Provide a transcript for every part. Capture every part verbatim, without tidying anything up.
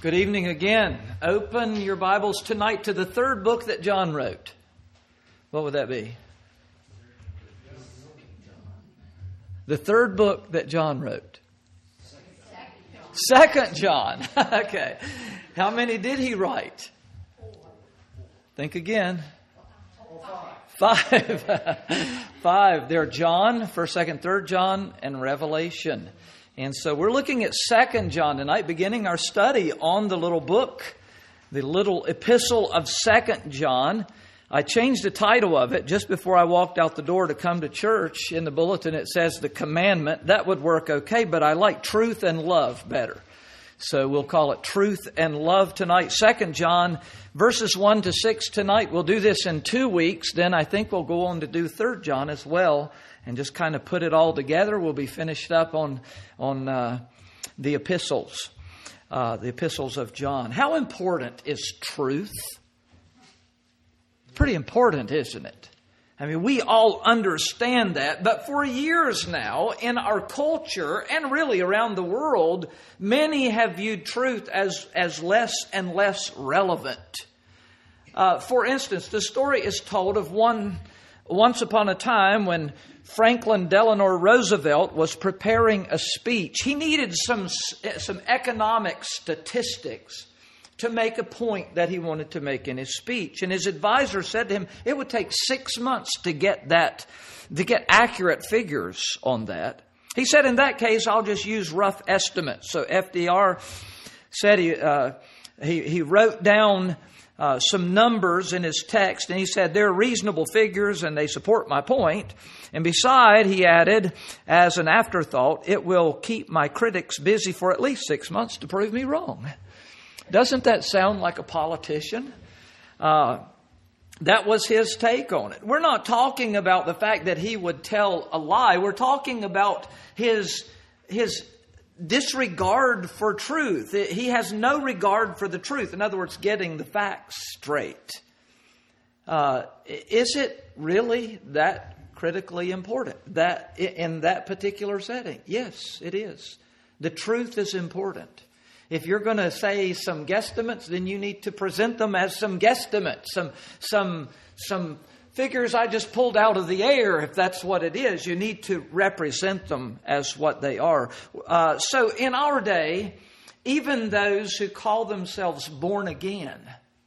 Good evening again. Open your Bibles tonight to the third book that John wrote. What would that be? The third book that John wrote. Second John. Okay. How many did he write? Think again. Five. Five. They're John, first, second, third John, and Revelation. And so we're looking at Second John tonight, beginning our study on the little book, the little epistle of Second John. I changed the title of it just before I walked out the door to come to church. In the bulletin it says the commandment. That would work okay, but I like truth and love better. So we'll call it Truth and Love tonight. Second John, verses one to six tonight. We'll do this in two weeks. Then I think we'll go on to do Third John as well and just kind of put it all together. We'll be finished up on, on uh, the epistles, uh, the epistles of John. How important is truth? Pretty important, isn't it? I mean, we all understand that, but for years now, in our culture and really around the world, many have viewed truth as, as less and less relevant. Uh, for instance, the story is told of one once upon a time when Franklin Delano Roosevelt was preparing a speech. He needed some, some economic statistics to make a point that he wanted to make in his speech. And his advisor said to him, it would take six months to get that, to get accurate figures on that. He said, in that case, I'll just use rough estimates. So F D R said he, uh, he, he wrote down uh, some numbers in his text, and he said, they're reasonable figures and they support my point. And beside, he added, as an afterthought, it will keep my critics busy for at least six months to prove me wrong. Doesn't that sound like a politician? Uh, that was his take on it. We're not talking about the fact that he would tell a lie. We're talking about his, his disregard for truth. He has no regard for the truth. In other words, getting the facts straight. Uh, is it really that critically important? That in that particular setting? Yes, it is. The truth is important. If you're going to say some guesstimates, then you need to present them as some guesstimates, some some some figures I just pulled out of the air, if that's what it is. You need to represent them as what they are. Uh, so in our day, even those who call themselves born again,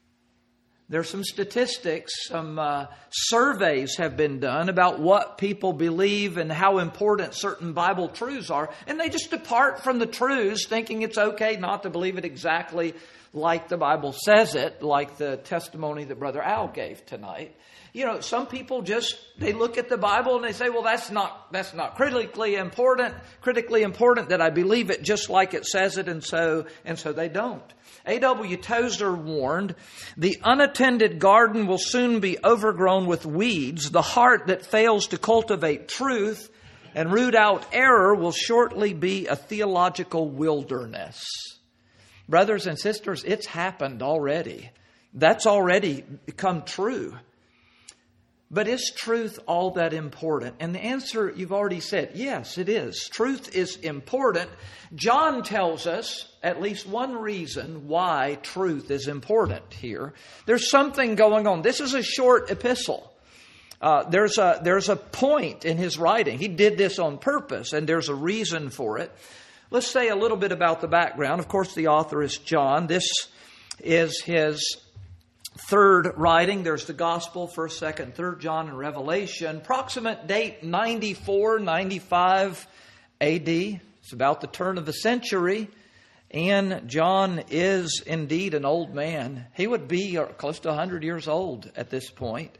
there's some statistics, some uh, surveys have been done about what people believe and how important certain Bible truths are. And they just depart from the truths thinking it's okay not to believe it exactly like the Bible says it, like the testimony that Brother Al gave tonight. You know, some people just, they look at the Bible and they say, well, that's not, that's not critically important, critically important that I believe it just like it says it. And so, and so they don't. A W Tozer warned, the unattended garden will soon be overgrown with weeds. The heart that fails to cultivate truth and root out error will shortly be a theological wilderness. Brothers and sisters, it's happened already. That's already become true. But is truth all that important? And the answer you've already said, yes, it is. Truth is important. John tells us at least one reason why truth is important here. There's something going on. This is a short epistle. Uh, there's a there's a point in his writing. He did this on purpose, and there's a reason for it. Let's say a little bit about the background. Of course, the author is John. This is his third writing. There's the Gospel, first, second, third John, and Revelation. Approximate date ninety-four, ninety-five A D. It's about the turn of the century. And John is indeed an old man. He would be close to one hundred years old at this point.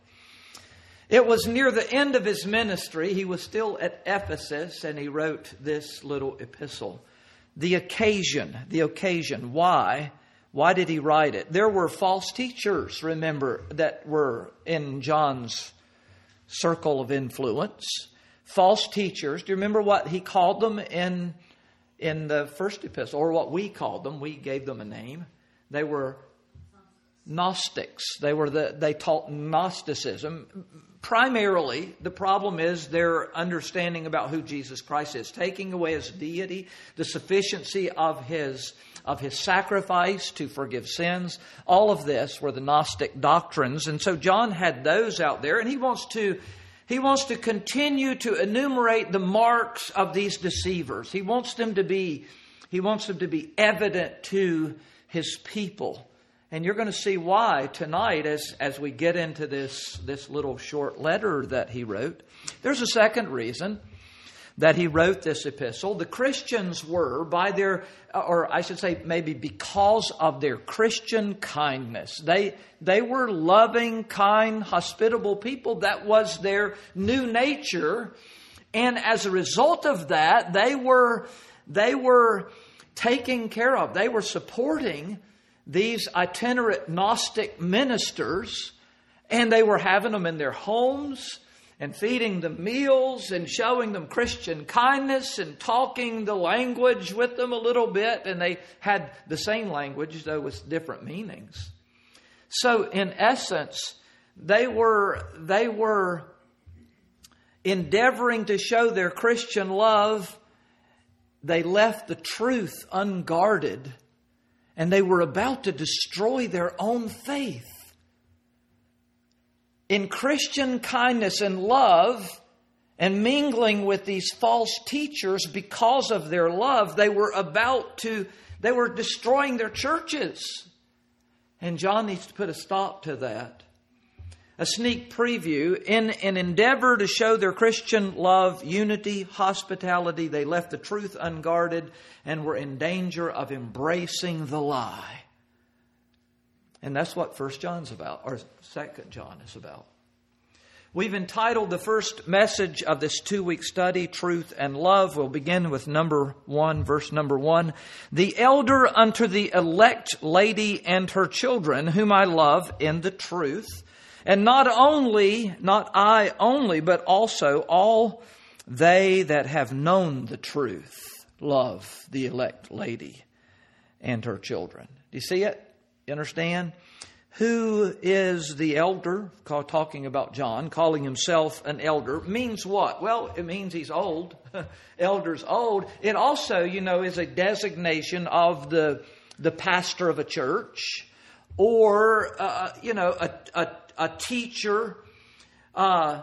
It was near the end of his ministry. He was still at Ephesus, and he wrote this little epistle. The occasion, the occasion, why? Why did he write it? There were false teachers, remember, that were in John's circle of influence. False teachers. Do you remember what he called them in, in the first epistle? Or what we called them. We gave them a name. They were Gnostics. They were the they taught Gnosticism. Primarily, the problem is their understanding about who Jesus Christ is, taking away his deity, the sufficiency of his of his sacrifice to forgive sins. All of this were the Gnostic doctrines, and so John had those out there, and he wants to he wants to continue to enumerate the marks of these deceivers. He wants them to be he wants them to be evident to his people. And you're going to see why tonight as, as we get into this, this little short letter that he wrote. There's a second reason that he wrote this epistle. The Christians were, by their, or I should say maybe because of their Christian kindness, they, they were loving, kind, hospitable people. That was their new nature. And as a result of that, they were, they were taking care of, they were supporting these itinerant Gnostic ministers, and they were having them in their homes and feeding them meals and showing them Christian kindness and talking the language with them a little bit. And they had the same language, though with different meanings. So in essence, they were, they were endeavoring to show their Christian love. They left the truth unguarded, and they were about to destroy their own faith. In Christian kindness and love and mingling with these false teachers because of their love, they were about to, they were destroying their churches. And John needs to put a stop to that. A sneak preview. In an endeavor to show their Christian love, unity, hospitality, they left the truth unguarded and were in danger of embracing the lie. And that's what First John's about, or Second John is about. We've entitled the first message of this two-week study, Truth and Love. We'll begin with number one, verse number one. The elder unto the elect lady and her children, whom I love in the truth. And not only, not I only, but also all they that have known the truth love the elect lady and her children. Do you see it? You understand? Who is the elder? Talking about John, calling himself an elder, means what? Well, it means he's old. Elder's old. It also, you know, is a designation of the, the pastor of a church, or, uh, you know, a, a a teacher, uh,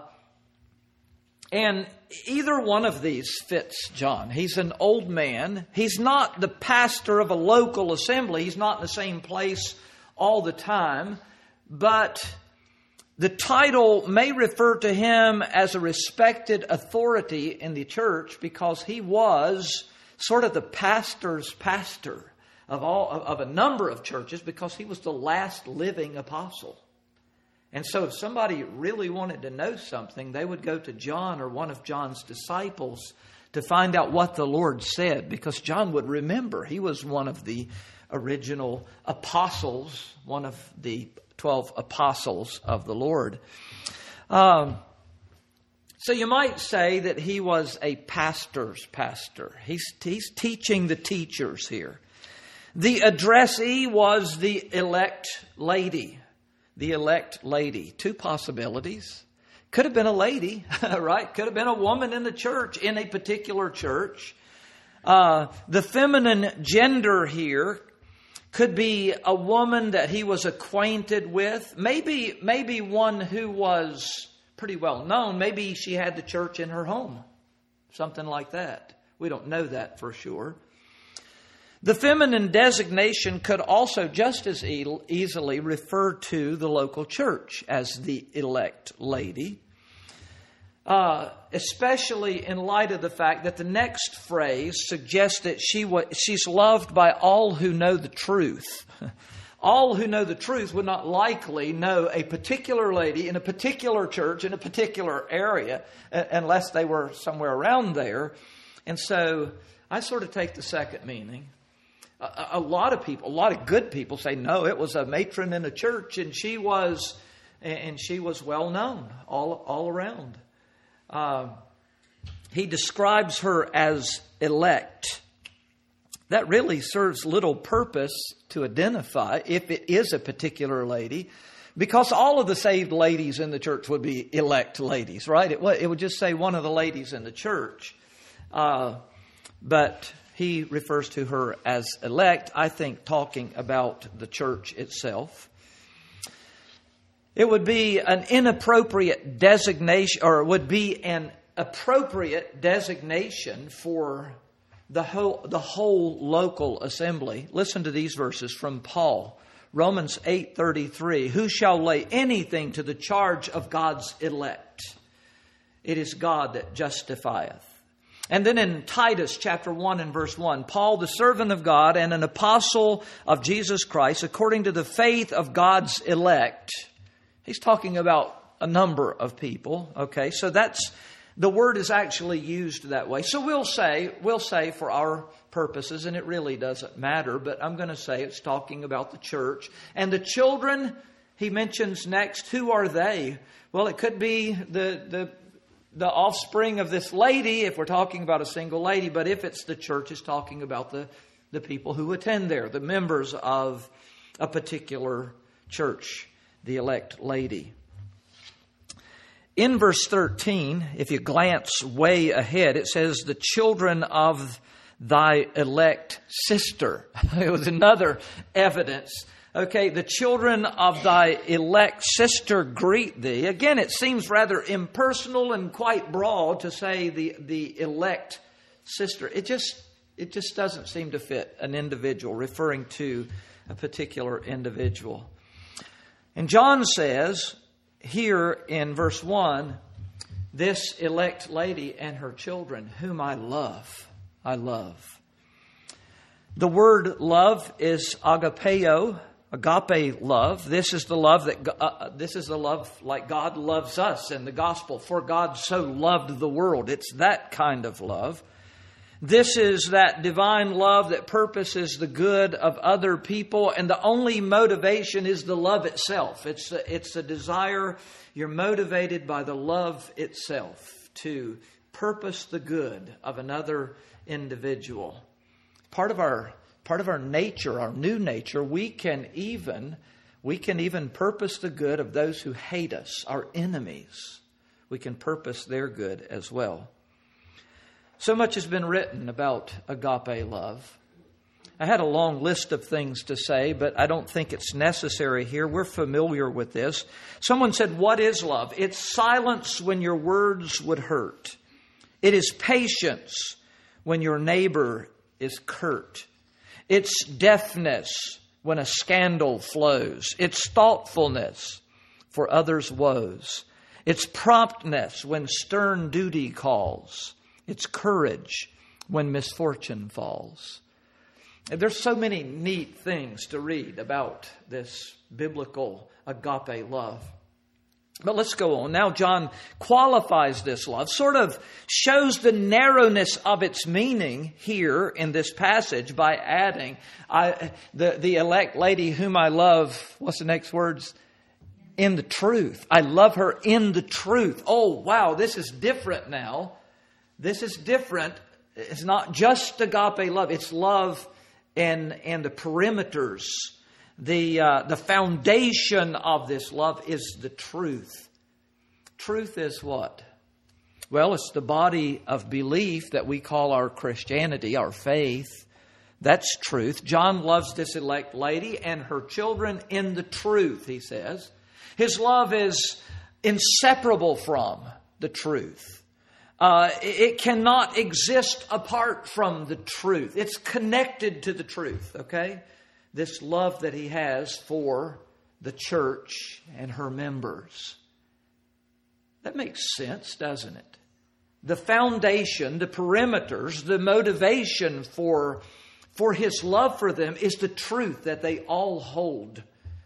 and either one of these fits John. He's an old man. He's not the pastor of a local assembly. He's not in the same place all the time. But the title may refer to him as a respected authority in the church because he was sort of the pastor's pastor of all of a number of churches because he was the last living apostle. And so if somebody really wanted to know something, they would go to John or one of John's disciples to find out what the Lord said, because John would remember. He was one of the original apostles, one of the twelve apostles of the Lord. Um, so you might say that he was a pastor's pastor. He's, he's teaching the teachers here. The addressee was the elect lady. The elect lady. Two possibilities. Could have been a lady, right? Could have been a woman in the church, in a particular church. Uh, the feminine gender here could be a woman that he was acquainted with. Maybe, maybe one who was pretty well known. Maybe she had the church in her home. Something like that. We don't know that for sure. The feminine designation could also just as e- easily refer to the local church as the elect lady, uh, especially in light of the fact that the next phrase suggests that she wa- she's loved by all who know the truth. All who know the truth would not likely know a particular lady in a particular church in a particular area uh, unless they were somewhere around there. And so I sort of take the second meaning. A, a lot of people, a lot of good people say, no, it was a matron in a church and she was, and she was well known all, all around. Uh, he describes her as elect. that really serves little purpose to identify if it is a particular lady, because all of the saved ladies in the church would be elect ladies, right? It would, it would just say one of the ladies in the church. Uh, but he refers to her as elect, I think talking about the church itself. It would be an inappropriate designation, or it would be an appropriate designation for the whole, the whole local assembly. Listen to these verses from Paul. Romans eight thirty-three. Who shall lay anything to the charge of God's elect? It is God that justifieth. And then in Titus chapter one and verse one, Paul, the servant of God and an apostle of Jesus Christ, according to the faith of God's elect. He's talking about a number of people. Okay, so that's, the word is actually used that way. So we'll say, we'll say for our purposes, and it really doesn't matter, but I'm going to say it's talking about the church. And the children, he mentions next, who are they? Well, it could be the, the, the offspring of this lady, if we're talking about a single lady, but if it's the church, it's talking about the, the people who attend there, the members of a particular church, the elect lady. In verse thirteen, if you glance way ahead, it says, the children of thy elect sister. It was another evidence. Okay, the children of thy elect sister greet thee. Again, it seems rather impersonal and quite broad to say the, the elect sister. It just, it just doesn't seem to fit an individual, referring to a particular individual. And John says here in verse one, this elect lady and her children, whom I love, I love. The word love is agapeo, agape love. This is the love that uh, this is the love like God loves us in the gospel. For God so loved the world. It's that kind of love. This is that divine love that purposes the good of other people, and the only motivation is the love itself. It's a, it's a desire. You're motivated by the love itself to purpose the good of another individual. Part of our part of our nature, our new nature, we can even we can even purpose the good of those who hate us, our enemies. We can purpose their good as well. So much has been written about agape love. I had a long list of things to say, but I don't think it's necessary here. We're familiar with this. Someone said, what is love? It's silence when your words would hurt. It is patience when your neighbor is curt. It's deafness when a scandal flows. It's thoughtfulness for others' woes. It's promptness when stern duty calls. It's courage when misfortune falls. And there's so many neat things to read about this biblical agape love. But let's go on. Now John qualifies this love, sort of shows the narrowness of its meaning here in this passage by adding, I, the, the elect lady whom I love, what's the next words? In the truth. I love her in the truth. Oh, wow, this is different now. This is different. It's not just agape love. It's love and, and the perimeters. The, uh, the foundation of this love is the truth. Truth is what? Well, it's the body of belief that we call our Christianity, our faith. That's truth. John loves this elect lady and her children in the truth, he says. His love is inseparable from the truth. Uh, it cannot exist apart from the truth. It's connected to the truth, okay? This love that he has for the church and her members. That makes sense, doesn't it? The foundation, the perimeters, the motivation for, for his love for them is the truth that they all hold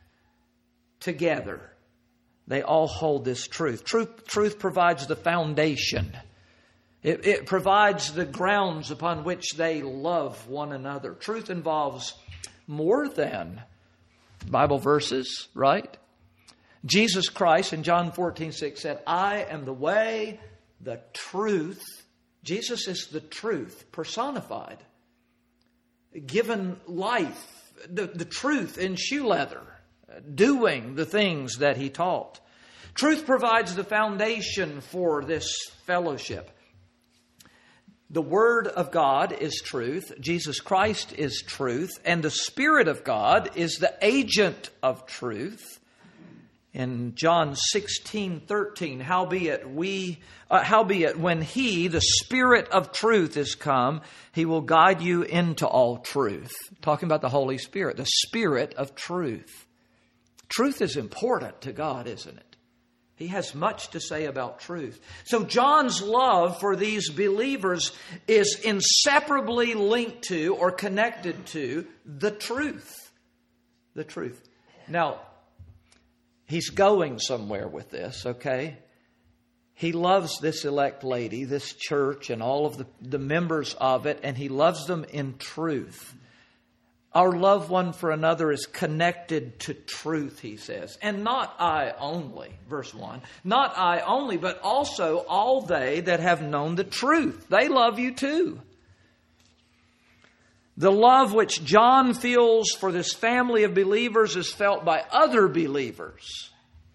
together. They all hold this truth. Truth, truth provides the foundation. It, it provides the grounds upon which they love one another. Truth involves more than Bible verses, right? Jesus Christ in John fourteen six said, I am the way, the truth. Jesus is the truth personified. given life, the, the truth in shoe leather, doing the things that he taught. Truth provides the foundation for this fellowship. The Word of God is truth. Jesus Christ is truth. And the Spirit of God is the agent of truth. In John sixteen thirteen, howbeit we, uh, howbeit when He, the Spirit of truth, is come, He will guide you into all truth. Talking about the Holy Spirit, the Spirit of truth. Truth is important to God, isn't it? He has much to say about truth. So John's love for these believers is inseparably linked to or connected to the truth. The truth. Now, he's going somewhere with this, okay? He loves this elect lady, this church, and all of the, the members of it, and he loves them in truth. Our love one for another is connected to truth, he says. And not I only, verse one. Not I only, but also all they that have known the truth. They love you too. The love which John feels for this family of believers is felt by other believers.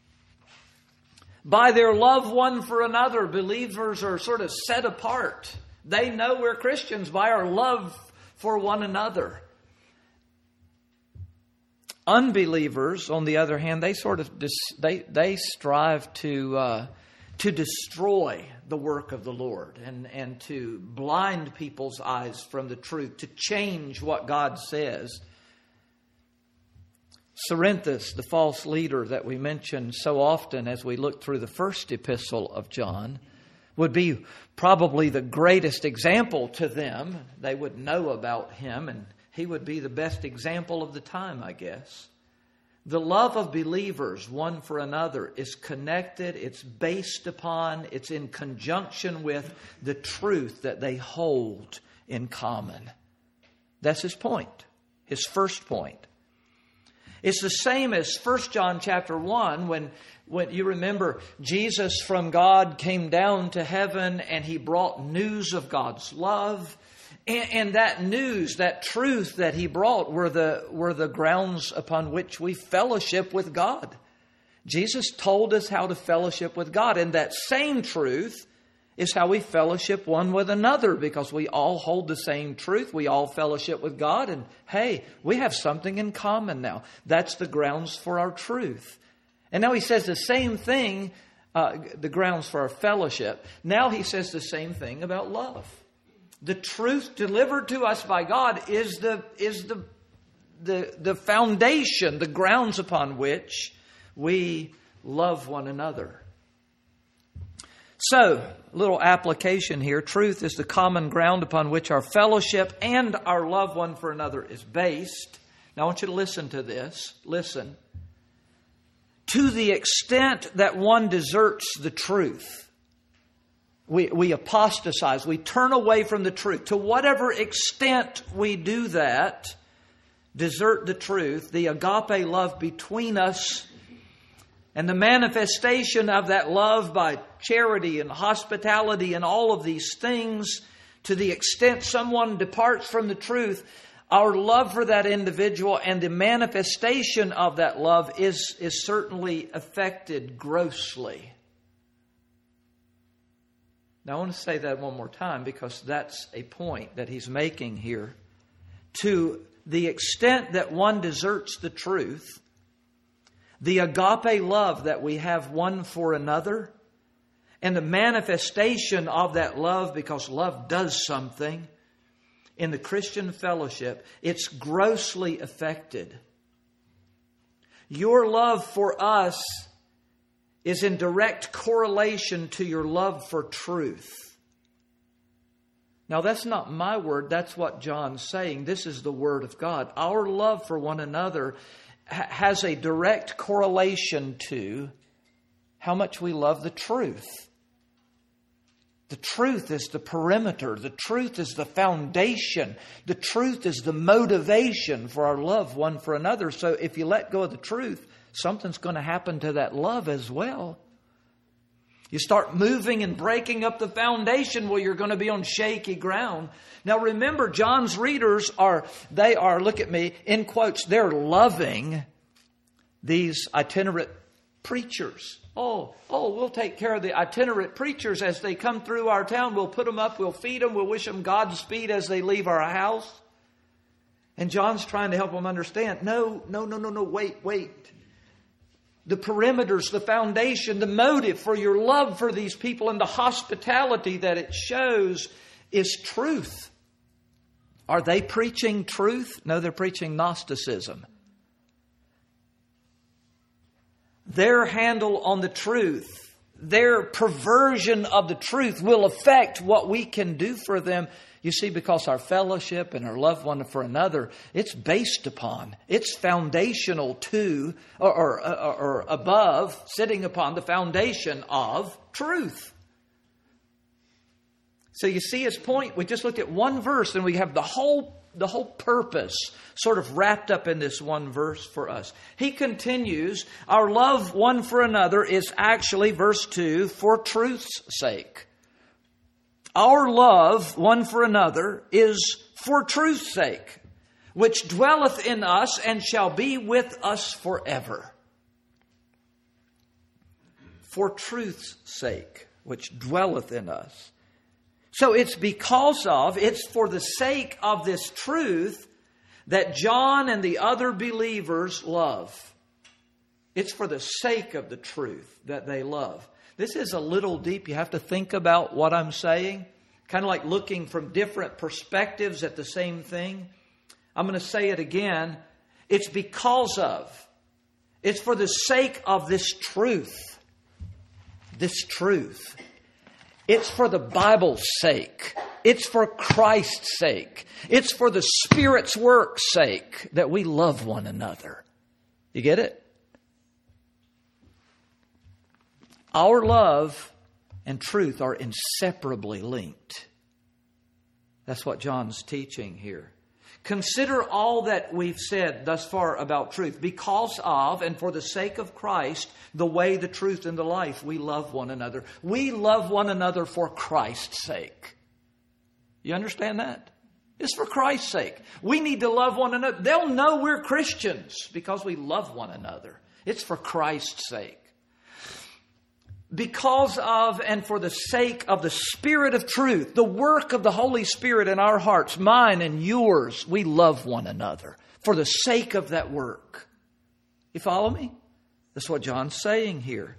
By their love one for another, believers are sort of set apart. They know we're Christians by our love for one another. Unbelievers, on the other hand, they sort of dis- they they strive to uh, to destroy the work of the Lord and and to blind people's eyes from the truth, to change what God says. Cerinthus, the false leader that we mention so often as we look through the first epistle of John, would be probably the greatest example to them. They would know about him, and he would be the best example of the time, I guess. The love of believers one for another is connected, it's based upon, it's in conjunction with the truth that they hold in common. That's his point, his first point. It's the same as First John chapter one, when, when you remember Jesus from God came down to heaven and he brought news of God's love. And, and that news, that truth that he brought were the, were the grounds upon which we fellowship with God. Jesus told us how to fellowship with God. And that same truth is how we fellowship one with another, because we all hold the same truth. We all fellowship with God. And hey, we have something in common now. That's the grounds for our truth. And now he says the same thing, uh, the grounds for our fellowship. Now he says the same thing about love. The truth delivered to us by God is the is the the the foundation, the grounds upon which we love one another. So, a little application here. Truth is the common ground upon which our fellowship and our love one for another is based. Now I want you to listen to this. Listen. To the extent that one deserts the truth, we, we apostatize, we turn away from the truth. To whatever extent we do that, desert the truth, the agape love between us, and the manifestation of that love by charity and hospitality and all of these things, to the extent someone departs from the truth, our love for that individual and the manifestation of that love is, is certainly affected grossly. Now I want to say that one more time, because that's a point that he's making here. To the extent that one deserts the truth, the agape love that we have one for another, and the manifestation of that love, because love does something in the Christian fellowship, it's grossly affected. Your love for us is in direct correlation to your love for truth. Now, that's not my word. That's what John's saying. This is the Word of God. Our love for one another ha- has a direct correlation to how much we love the truth. The truth is the perimeter. The truth is the foundation. The truth is the motivation for our love one for another. So if you let go of the truth, something's going to happen to that love as well. You start moving and breaking up the foundation, well, you're going to be on shaky ground. Now remember, John's readers are, they are, look at me, in quotes, they're loving these itinerant preachers. Oh, oh, we'll take care of the itinerant preachers as they come through our town. We'll put them up, we'll feed them, we'll wish them Godspeed as they leave our house. And John's trying to help them understand, no, no, no, no, no, wait, wait. The perimeters, the foundation, the motive for your love for these people and the hospitality that it shows is truth. Are they preaching truth? No, they're preaching Gnosticism. Their handle on the truth, their perversion of the truth will affect what we can do for them. You see, because our fellowship and our love one for another, it's based upon, it's foundational to, or, or, or, or above, sitting upon the foundation of truth. So you see his point. We just looked at one verse and we have the whole the whole purpose sort of wrapped up in this one verse for us. He continues, our love one for another is actually, verse two, for truth's sake. Our love one for another is for truth's sake, which dwelleth in us and shall be with us forever. For truth's sake, which dwelleth in us. So it's because of, it's for the sake of this truth that John and the other believers love. It's for the sake of the truth that they love. This is a little deep. You have to think about what I'm saying. Kind of like looking from different perspectives at the same thing. I'm going to say it again. It's because of, it's for the sake of this truth. This truth. It's for the Bible's sake. It's for Christ's sake. It's for the Spirit's work's sake that we love one another. You get it? Our love and truth are inseparably linked. That's what John's teaching here. Consider all that we've said thus far about truth. Because of and for the sake of Christ, the way, the truth, and the life, we love one another. We love one another for Christ's sake. You understand that? It's for Christ's sake. We need to love one another. They'll know we're Christians because we love one another. It's for Christ's sake. Because of and for the sake of the Spirit of truth, the work of the Holy Spirit in our hearts, mine and yours, we love one another for the sake of that work. You follow me? That's what John's saying here.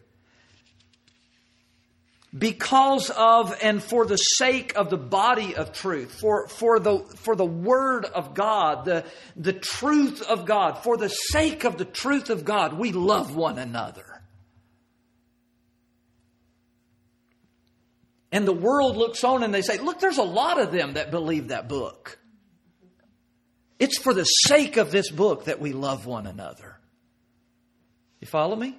Because of and for the sake of the body of truth, for, for, the, for the Word of God, the, the truth of God, for the sake of the truth of God, we love one another. And the world looks on and they say, look, there's a lot of them that believe that book. It's for the sake of this book that we love one another. You follow me?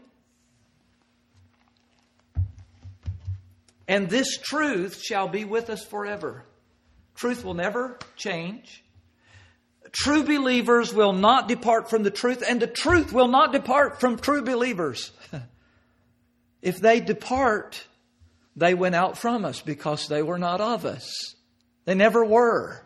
And this truth shall be with us forever. Truth will never change. True believers will not depart from the truth, and the truth will not depart from true believers. If they depart, they went out from us because they were not of us. They never were.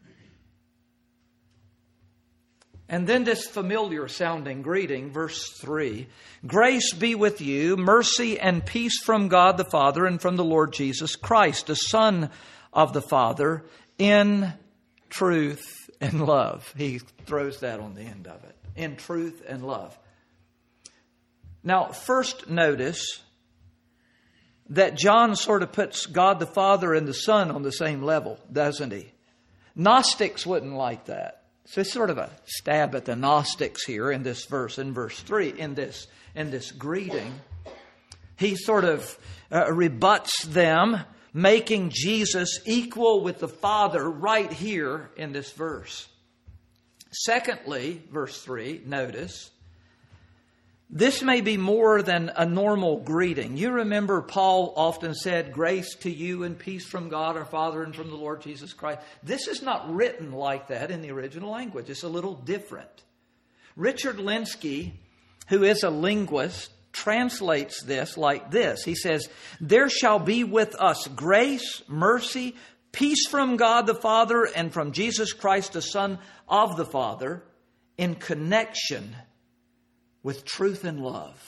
And then this familiar sounding greeting, verse three. Grace be with you, mercy and peace from God the Father and from the Lord Jesus Christ, the Son of the Father, in truth and love. He throws that on the end of it. In truth and love. Now, first notice that John sort of puts God the Father and the Son on the same level, doesn't he? Gnostics wouldn't like that. So it's sort of a stab at the Gnostics here in this verse, in verse three, in this, in this greeting. He sort of uh, rebuts them, making Jesus equal with the Father right here in this verse. Secondly, verse three, notice, this may be more than a normal greeting. You remember Paul often said, grace to you and peace from God our Father and from the Lord Jesus Christ. This is not written like that in the original language. It's a little different. Richard Lenski, who is a linguist, translates this like this. He says, there shall be with us grace, mercy, peace from God the Father and from Jesus Christ, the Son of the Father, in connection with truth and love.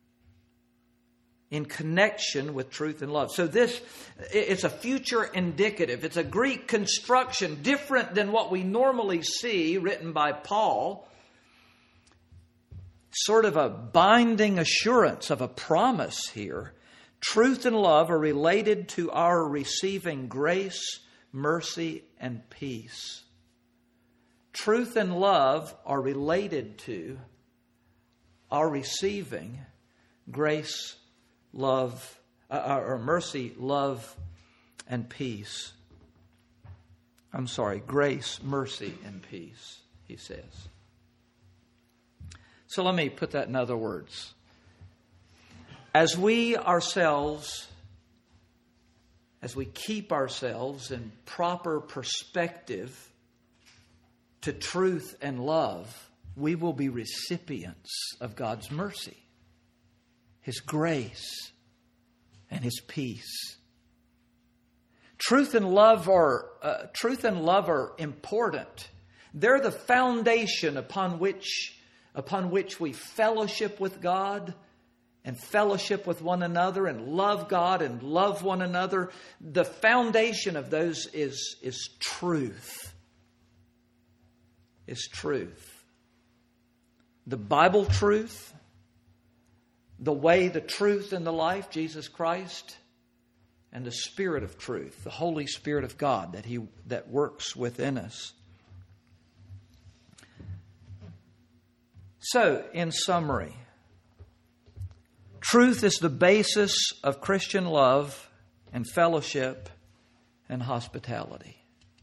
In connection with truth and love. So this, it's a future indicative. It's a Greek construction different than what we normally see written by Paul. Sort of a binding assurance of a promise here. Truth and love are related to our receiving grace, mercy, and peace. Truth and love are related to our receiving grace, love, uh, or mercy, love, and peace. I'm sorry, grace, mercy, and peace, he says. So let me put that in other words. As we ourselves, as we keep ourselves in proper perspective to truth and love, we will be recipients of God's mercy, His grace, and His peace. Truth and love are uh, truth and love are important. They're the foundation upon which upon which we fellowship with God and fellowship with one another and love God and love one another. The foundation of those is is truth. Is truth. The Bible truth, the way, the truth, and the life, Jesus Christ, and the Spirit of truth, the Holy Spirit of God that He that works within us. So, in summary, truth is the basis of Christian love and fellowship and hospitality.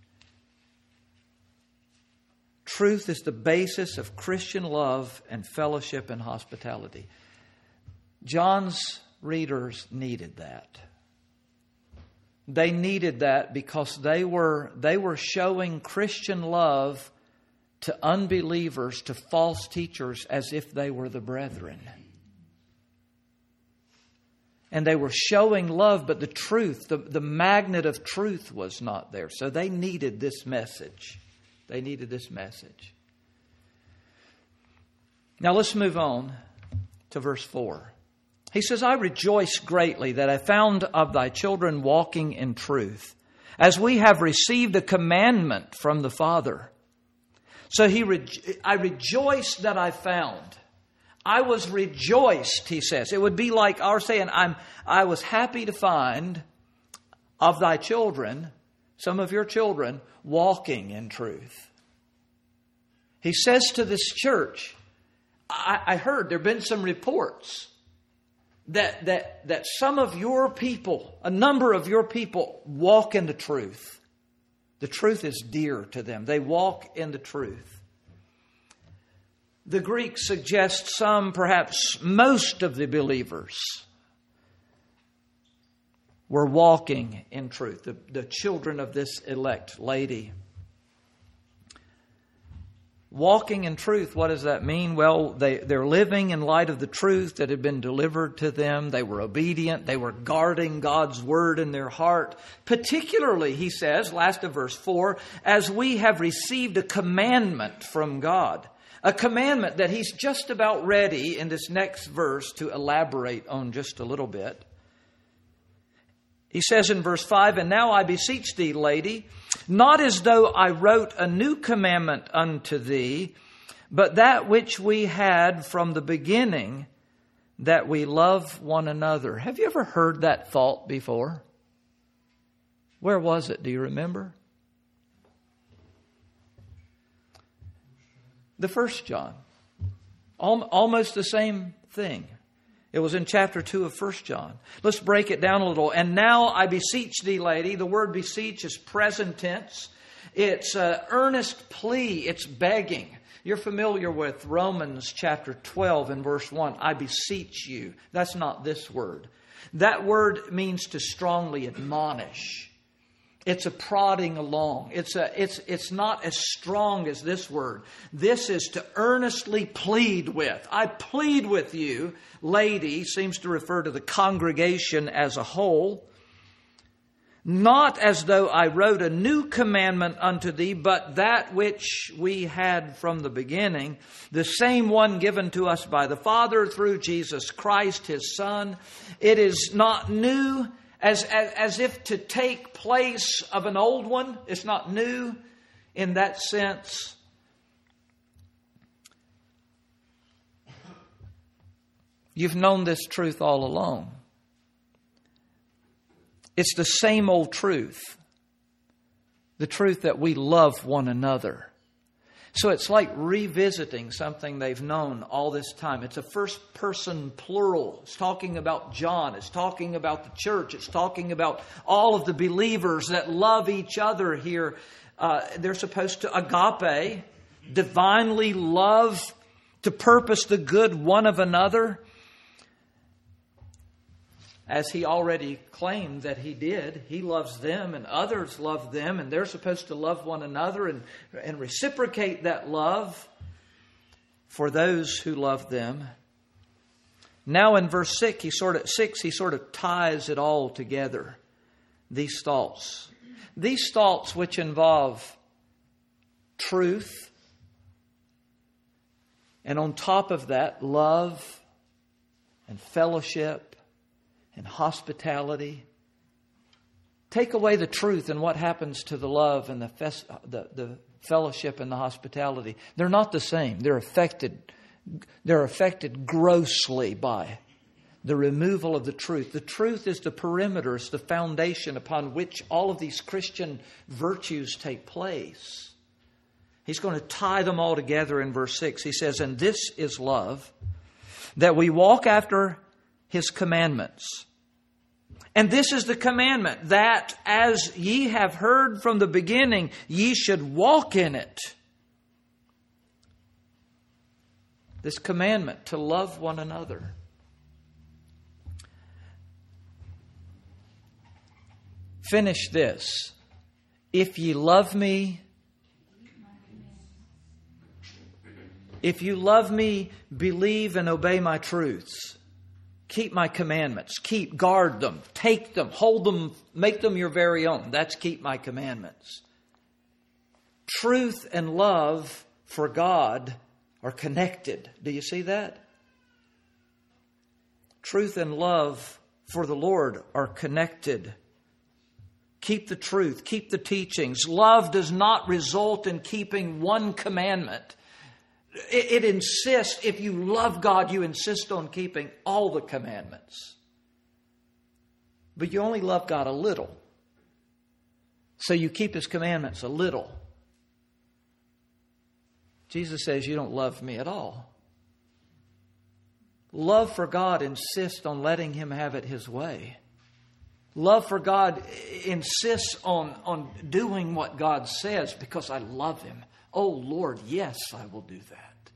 Truth is the basis of Christian love and fellowship and hospitality. John's readers needed that. They needed that because they were they were showing Christian love to unbelievers, to false teachers, as if they were the brethren. And they were showing love, but the truth, the, the magnet of truth was not there. So they needed this message. They needed this message. Now let's move on to verse four. He says, I rejoice greatly that I found of thy children walking in truth, as we have received a commandment from the Father. So he, re- I rejoice that I found. I was rejoiced, he says. It would be like our saying, I'm, I was happy to find of thy children, some of your children, walking in truth. He says to this church, I, I heard there have been some reports that, that, that some of your people, a number of your people, walk in the truth. The truth is dear to them. They walk in the truth. The Greek suggests some, perhaps most of the believers were walking in truth. The, the children of this elect lady. Walking in truth, what does that mean? Well, they, they're living in light of the truth that had been delivered to them. They were obedient. They were guarding God's word in their heart. Particularly, he says, last of verse four, as we have received a commandment from God. A commandment that he's just about ready in this next verse to elaborate on just a little bit. He says in verse five, and now I beseech thee, lady, not as though I wrote a new commandment unto thee, but that which we had from the beginning, that we love one another. Have you ever heard that thought before? Where was it? Do you remember? The first John. Almost the same thing. It was in chapter two of First John. Let's break it down a little. And now I beseech thee, lady. The word beseech is present tense. It's an earnest plea. It's begging. You're familiar with Romans chapter twelve and verse one. I beseech you. That's not this word. That word means to strongly admonish. It's a prodding along. It's a, it's, it's not as strong as this word. This is to earnestly plead with. I plead with you, lady, seems to refer to the congregation as a whole. Not as though I wrote a new commandment unto thee, but that which we had from the beginning, the same one given to us by the Father through Jesus Christ, His Son. It is not new, as, as, as if to take place of an old one. It's not new in that sense. You've known this truth all along. It's the same old truth. The truth that we love one another. So it's like revisiting something they've known all this time. It's a first person plural. It's talking about John. It's talking about the church. It's talking about all of the believers that love each other here. Uh, they're supposed to agape, divinely love, to purpose the good one of another. As He already claimed that He did. He loves them and others love them, and they're supposed to love one another and, and reciprocate that love for those who love them. Now in verse six, he sort of six, he sort of ties it all together. These thoughts. These thoughts which involve truth, and on top of that, love and fellowship and hospitality. Take away the truth and what happens to the love and the, fes- the the fellowship and the hospitality. They're not the same. They're affected. They're affected grossly by the removal of the truth. The truth is the perimeter, it's the foundation upon which all of these Christian virtues take place. He's going to tie them all together in verse six. He says, "And this is love, that we walk after His commandments. And this is the commandment, that as ye have heard from the beginning, ye should walk in it." This commandment to love one another. Finish this. If ye love me, if you love me, believe and obey my truths. Keep my commandments. Keep, guard them. Take them. Hold them. Make them your very own. That's keep my commandments. Truth and love for God are connected. Do you see that? Truth and love for the Lord are connected. Keep the truth. Keep the teachings. Love does not result in keeping one commandment. It insists, if you love God, you insist on keeping all the commandments. But you only love God a little. So you keep His commandments a little. Jesus says you don't love me at all. Love for God insists on letting Him have it His way. Love for God insists on, on doing what God says because I love Him. Oh Lord, yes, I will do that.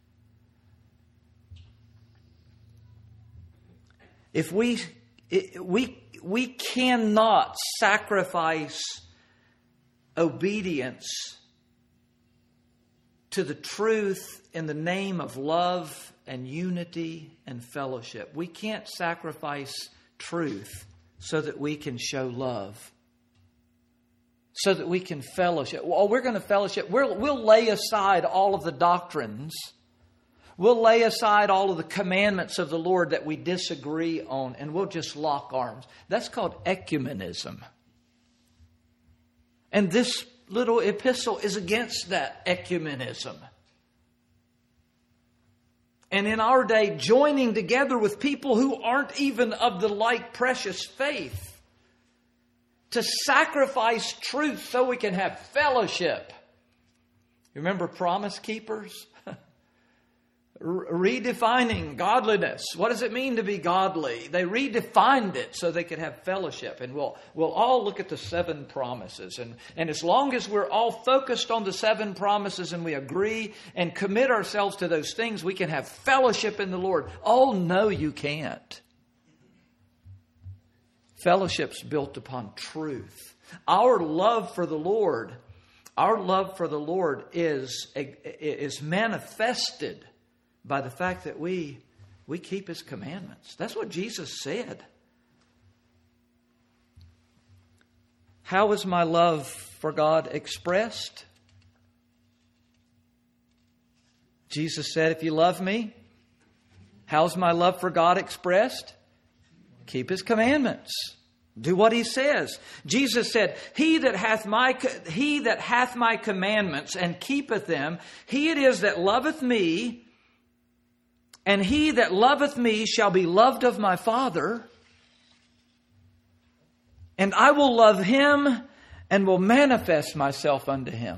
If we we we cannot sacrifice obedience to the truth in the name of love and unity and fellowship. We can't sacrifice truth so that we can show love. So that we can fellowship. Well, we're going to fellowship. We'll, we'll lay aside all of the doctrines. We'll lay aside all of the commandments of the Lord that we disagree on, and we'll just lock arms. That's called ecumenism. And this little epistle is against that ecumenism. And in our day, joining together with people who aren't even of the like precious faith, to sacrifice truth so we can have fellowship. You remember Promise Keepers? Redefining godliness. What does it mean to be godly? They redefined it so they could have fellowship. And we'll, we'll all look at the seven promises. And, and as long as we're all focused on the seven promises and we agree and commit ourselves to those things, we can have fellowship in the Lord. Oh, no, you can't. Fellowship's built upon truth. Our love for the Lord, our love for the Lord is, is manifested by the fact that we, we keep His commandments. That's what Jesus said. How is my love for God expressed? Jesus said, if you love me, how's my love for God expressed? Keep His commandments. Do what He says. Jesus said, He that hath my he that hath my commandments and keepeth them, he it is that loveth me, and he that loveth me shall be loved of my Father, and I will love him and will manifest myself unto him.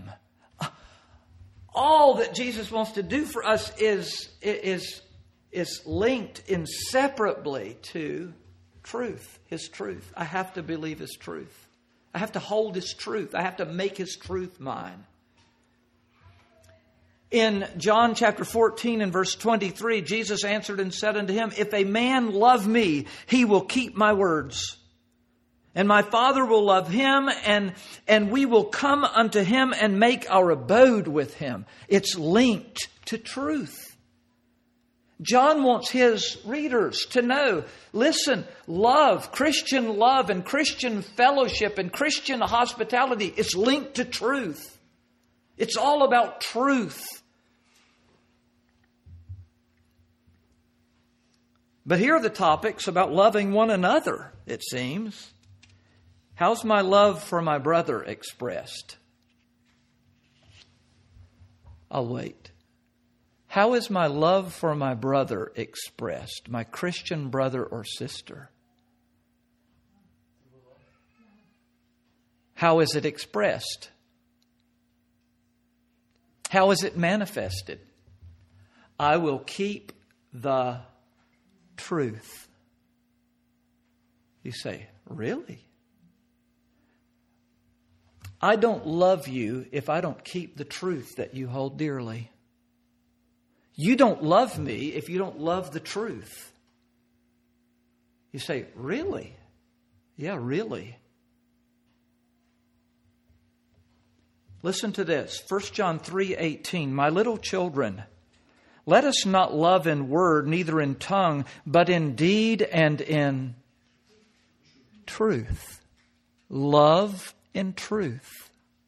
All that Jesus wants to do for us is, is, is linked inseparably to truth, His truth. I have to believe His truth. I have to hold His truth. I have to make His truth mine. In John chapter fourteen and verse twenty-three, Jesus answered and said unto him, if a man love me, he will keep my words. And my Father will love him, and, and we will come unto him and make our abode with him. It's linked to truth. John wants his readers to know, listen, love, Christian love and Christian fellowship and Christian hospitality is linked to truth. It's all about truth. But here are the topics about loving one another, it seems. How's my love for my brother expressed? I'll wait. How is my love for my brother expressed? My Christian brother or sister? How is it expressed? How is it manifested? I will keep the truth. You say, really? I don't love you if I don't keep the truth that you hold dearly. You don't love me if you don't love the truth. You say, really? Yeah, really. Listen to this. First John three eighteen. My little children, let us not love in word, neither in tongue, but in deed and in truth. Love in truth.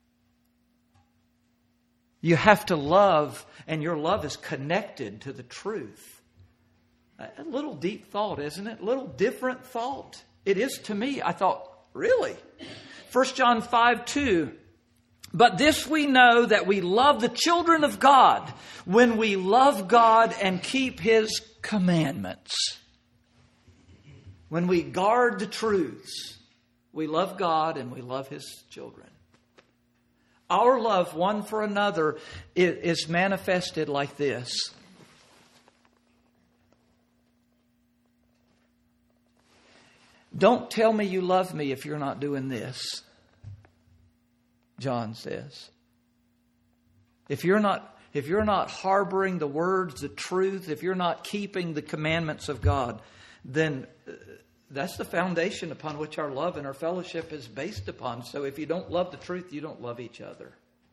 You have to love, and your love is connected to the truth. A little deep thought, isn't it? A little different thought. It is to me. I thought, really? First John five two. But this we know, that we love the children of God when we love God and keep His commandments. When we guard the truths, we love God and we love His children. Our love one for another is manifested like this. Don't tell me you love me if you're not doing this, John says. If you're not, if you're not harboring the words, the truth, if you're not keeping the commandments of God, then that's the foundation upon which our love and our fellowship is based upon. So if you don't love the truth, you don't love each other.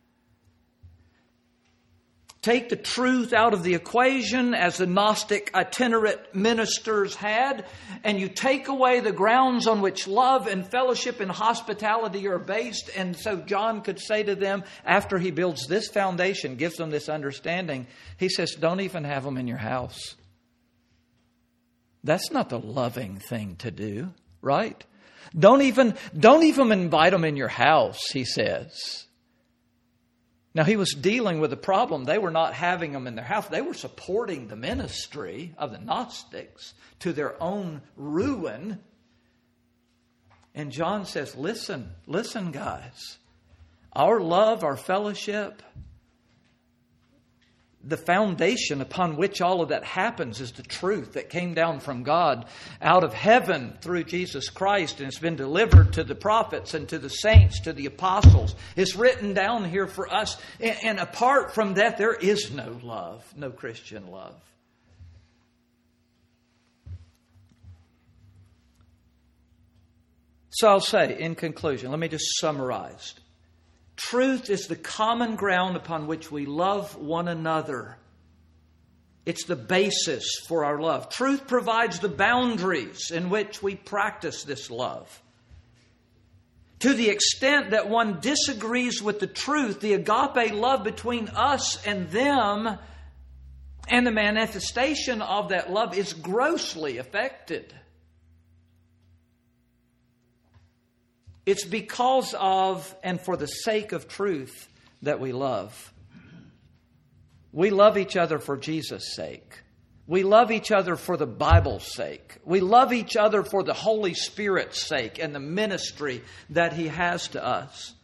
Take the truth out of the equation, as the Gnostic itinerant ministers had, and you take away the grounds on which love and fellowship and hospitality are based. And so John could say to them, after he builds this foundation, gives them this understanding, he says, don't even have them in your house. That's not the loving thing to do, right? Don't even, don't even invite them in your house, he says. Now, he was dealing with a problem. They were not having them in their house. They were supporting the ministry of the Gnostics to their own ruin. And John says, listen, listen, guys. Our love, our fellowship, the foundation upon which all of that happens is the truth that came down from God out of heaven through Jesus Christ, and it's been delivered to the prophets and to the saints, to the apostles. It's written down here for us. And, and apart from that, there is no love, no Christian love. So I'll say, in conclusion, let me just summarize. Truth is the common ground upon which we love one another. It's the basis for our love. Truth provides the boundaries in which we practice this love. To the extent that one disagrees with the truth, the agape love between us and them and the manifestation of that love is grossly affected. It's because of and for the sake of truth that we love. We love each other for Jesus' sake. We love each other for the Bible's sake. We love each other for the Holy Spirit's sake and the ministry that He has to us.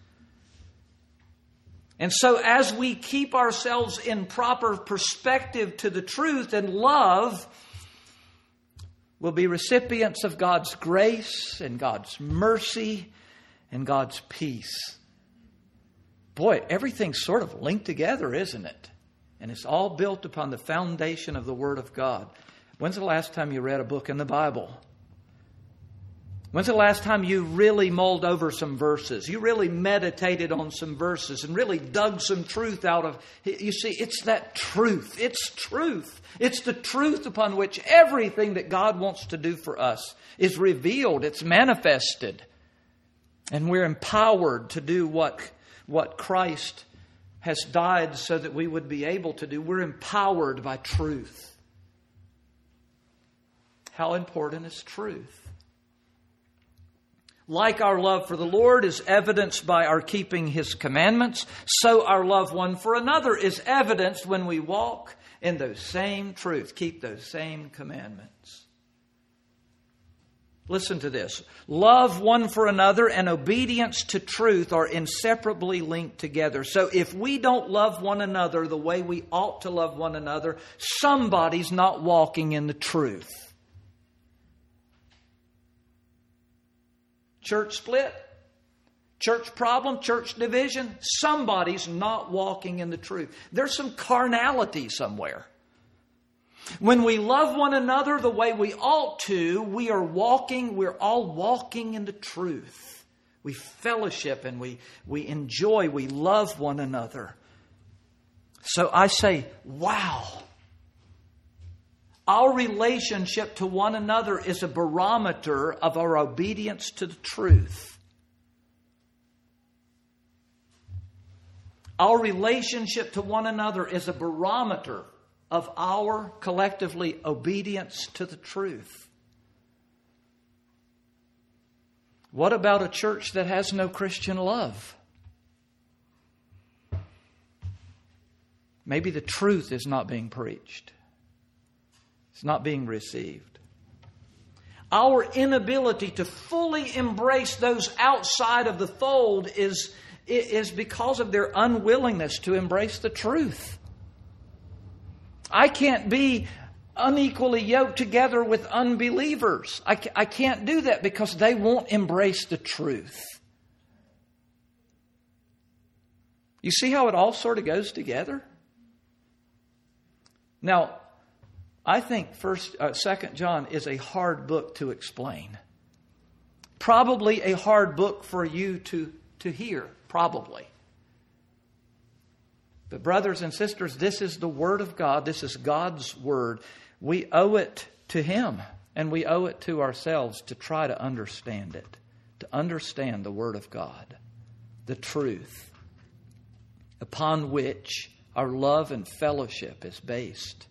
And so as we keep ourselves in proper perspective to the truth and love, we'll be recipients of God's grace and God's mercy and God's peace. Boy, everything's sort of linked together, isn't it? And it's all built upon the foundation of the Word of God. When's the last time you read a book in the Bible? When's the last time you really mulled over some verses? You really meditated on some verses and really dug some truth out of... You see, it's that truth. It's truth. It's the truth upon which everything that God wants to do for us is revealed. It's manifested. And we're empowered to do what, what Christ has died so that we would be able to do. We're empowered by truth. How important is truth? Like our love for the Lord is evidenced by our keeping His commandments, so our love one for another is evidenced when we walk in those same truths, keep those same commandments. Listen to this. Love one for another and obedience to truth are inseparably linked together. So if we don't love one another the way we ought to love one another, somebody's not walking in the truth. Church split, church problem, church division, somebody's not walking in the truth. There's some carnality somewhere. When we love one another the way we ought to, we are walking, we're all walking in the truth. We fellowship and we, we enjoy, we love one another. So I say, wow. Our relationship to one another is a barometer of our obedience to the truth. Our relationship to one another is a barometer of our collectively obedience to the truth. What about a church that has no Christian love? Maybe the truth is not being preached. It's not being received. Our inability to fully embrace those outside of the fold is, is because of their unwillingness to embrace the truth. I can't be unequally yoked together with unbelievers. I, I can't do that because they won't embrace the truth. You see how it all sort of goes together? Now, I think First, uh, Second John is a hard book to explain. Probably a hard book for you to, to hear. Probably. But brothers and sisters, this is the Word of God. This is God's Word. We owe it to Him. And we owe it to ourselves to try to understand it. To understand the Word of God. The truth. Upon which our love and fellowship is based.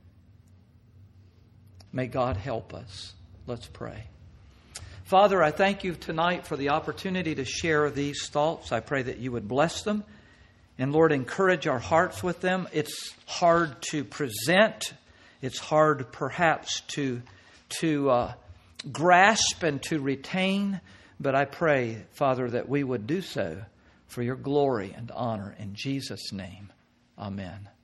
May God help us. Let's pray. Father, I thank You tonight for the opportunity to share these thoughts. I pray that You would bless them. And Lord, encourage our hearts with them. It's hard to present. It's hard perhaps to, to uh, grasp and to retain. But I pray, Father, that we would do so for Your glory and honor. In Jesus' name, amen.